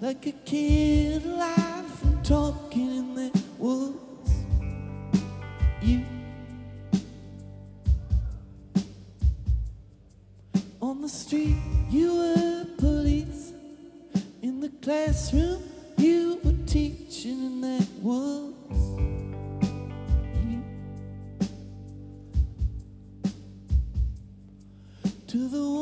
like a kid alive and talking in the woods. You on the street, you were police. In the classroom, you were teaching in that woods. You to the